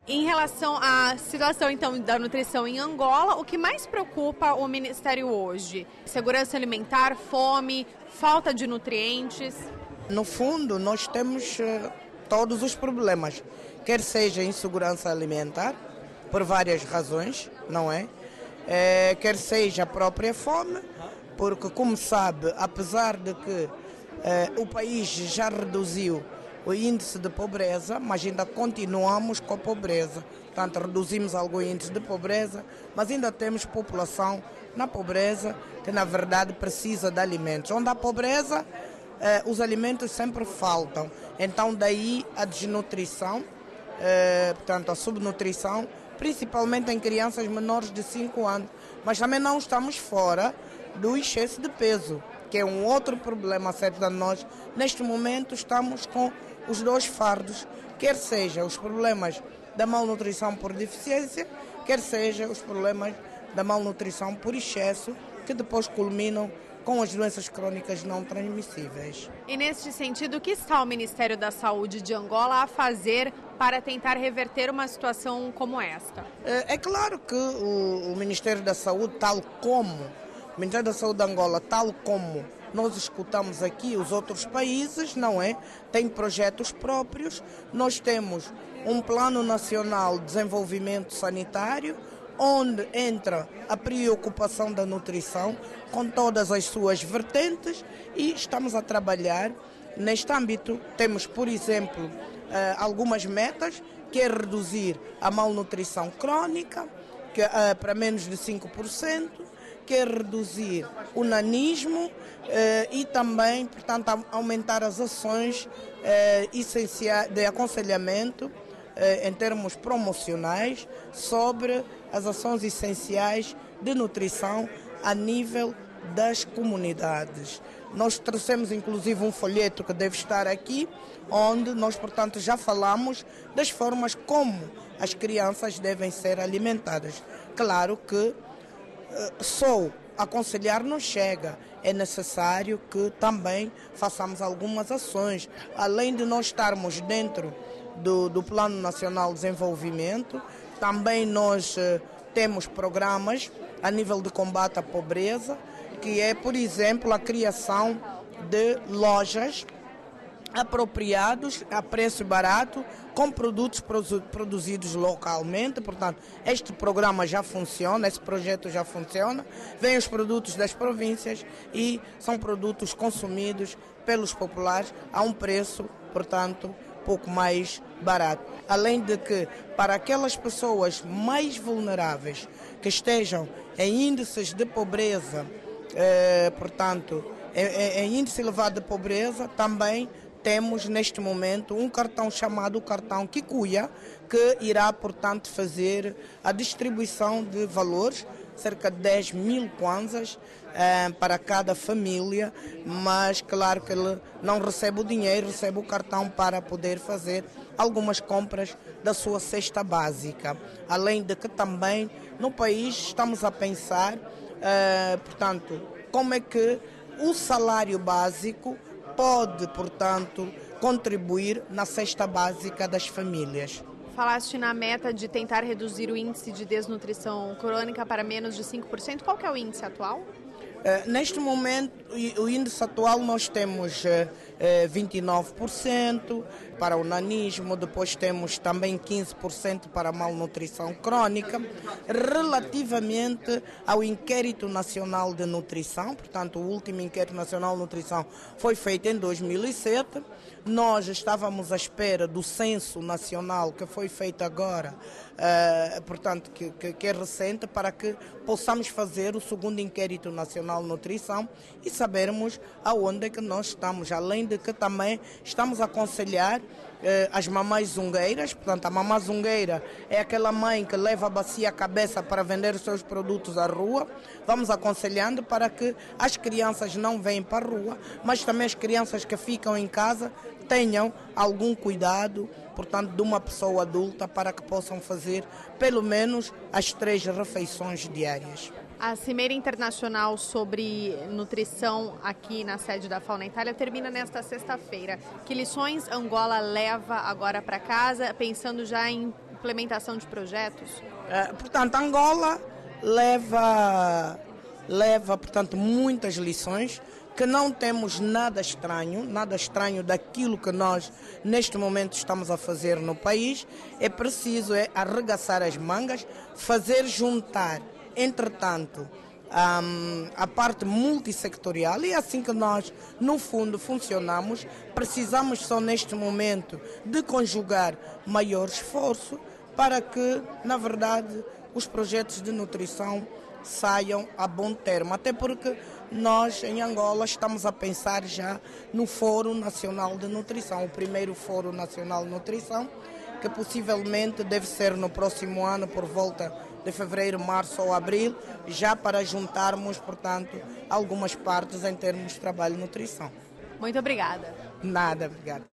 Em relação à situação, então, da nutrição em Angola, o que mais preocupa o Ministério hoje? Segurança alimentar, fome, falta de nutrientes? No fundo, nós temos todos os problemas, quer seja insegurança alimentar, por várias razões, não é? Quer seja a própria fome, porque, como sabe, apesar de que o país já reduziu o índice de pobreza, mas ainda continuamos com a pobreza. Portanto, reduzimos algum índice de pobreza, mas ainda temos população na pobreza que, na verdade, precisa de alimentos. Onde há pobreza, os alimentos sempre faltam. Então, daí a desnutrição, portanto, a subnutrição, principalmente em crianças menores de 5 anos. Mas também não estamos fora do excesso de peso, que é um outro problema certo de nós. Neste momento estamos com os dois fardos, quer seja os problemas da malnutrição por deficiência, quer seja os problemas da malnutrição por excesso, que depois culminam com as doenças crônicas não transmissíveis. E neste sentido, o que está o Ministério da Saúde de Angola a fazer para tentar reverter uma situação como esta? É claro que o Ministério da Saúde, tal como o Ministério da Saúde de Angola, tal como nós escutamos aqui os outros países, não é? Tem projetos próprios. Nós temos um Plano Nacional de Desenvolvimento Sanitário, onde entra a preocupação da nutrição com todas as suas vertentes e estamos a trabalhar neste âmbito. Temos, por exemplo, algumas metas, que é reduzir a malnutrição crónica para menos de 5%, quer reduzir o nanismo e também, portanto, aumentar as ações essenciais de aconselhamento em termos promocionais sobre as ações essenciais de nutrição a nível das comunidades. Nós trouxemos inclusive um folheto que deve estar aqui, onde nós, portanto, já falamos das formas como as crianças devem ser alimentadas. Claro que só aconselhar não chega, é necessário que também façamos algumas ações. Além de nós estarmos dentro do Plano Nacional de Desenvolvimento, também nós temos programas a nível de combate à pobreza, que é, por exemplo, a criação de lojas apropriados a preço barato, com produtos produzidos localmente. Portanto, este programa já funciona, esse projeto já funciona. Vêm os produtos das províncias e são produtos consumidos pelos populares a um preço, portanto, pouco mais barato. Além de que, para aquelas pessoas mais vulneráveis que estejam em índices de pobreza, portanto, em índice elevado de pobreza, também temos neste momento um cartão chamado cartão Kikuya, que irá, portanto, fazer a distribuição de valores, cerca de 10 mil kwanzas para cada família, mas claro que ele não recebe o dinheiro, recebe o cartão para poder fazer algumas compras da sua cesta básica. Além de que também no país estamos a pensar, portanto, como é que o salário básico pode, portanto, contribuir na cesta básica das famílias. Falaste na meta de tentar reduzir o índice de desnutrição crônica para menos de 5%. Qual que é o índice atual? Neste momento, o índice atual nós temos 29% para o nanismo, depois temos também 15% para a malnutrição crônica. Relativamente ao Inquérito Nacional de Nutrição, portanto, o último Inquérito Nacional de Nutrição foi feito em 2007, nós estávamos à espera do censo nacional que foi feito agora, portanto, que é recente, para que possamos fazer o segundo Inquérito Nacional de Nutrição e sabermos aonde é que nós estamos. Além de que também estamos a aconselhar as mamães zungueiras. Portanto, a mamã zungueira é aquela mãe que leva a bacia à cabeça para vender os seus produtos à rua. Vamos aconselhando para que as crianças não venham para a rua, mas também as crianças que ficam em casa tenham algum cuidado, portanto, de uma pessoa adulta, para que possam fazer pelo menos as 3 refeições diárias. A Cimeira Internacional sobre Nutrição aqui na sede da FAO na Itália termina nesta sexta-feira. Que lições Angola leva agora para casa, pensando já em implementação de projetos? Portanto, Angola leva, portanto, muitas lições, que não temos nada estranho daquilo que nós, neste momento, estamos a fazer no país. É preciso arregaçar as mangas, fazer juntar, entretanto, a parte multissectorial, e é assim que nós, no fundo, funcionamos. Precisamos só, neste momento, de conjugar maior esforço para que, na verdade, os projetos de nutrição saiam a bom termo, até porque nós em Angola estamos a pensar já no Fórum Nacional de Nutrição, o primeiro Fórum Nacional de Nutrição, que possivelmente deve ser no próximo ano, por volta de fevereiro, março ou abril, já para juntarmos, portanto, algumas partes em termos de trabalho e nutrição. Muito obrigada. Nada, obrigada.